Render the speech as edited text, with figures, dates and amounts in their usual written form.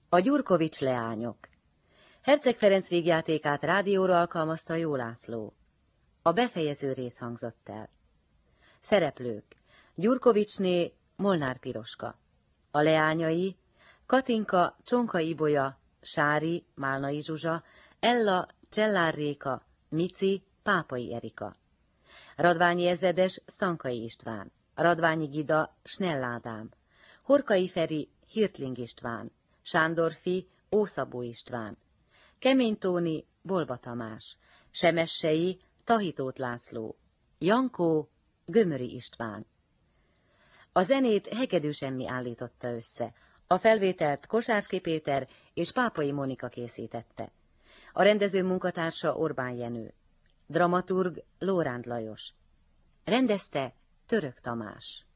A Gyurkovics leányok. Herceg Ferenc vígjátékát rádióra alkalmazta Jó László. A befejező rész hangzott el. Szereplők: Gyurkovicsné Molnár Piroska. A leányai: Katinka Csonka Ibolya, Sári Málnai Zsuzsa, Ella Csellár Réka, Mici Pápai Erika. Radványi ezredes Sztankai István, Radványi Gida Snell Ádám, Horkai Feri Hirtling István, Sándorfi Ószabó István, Kemény Tóni Bolba Tamás, Semessei Tahitót László, Jankó Gömöri István. A zenét Hegedűs Emmi állította össze, a felvételt Kosárszky Péter és Pápai Monika készítette. A rendező munkatársa Orbán Jenő. Dramaturg Lóránd Lajos. Rendezte Török Tamás.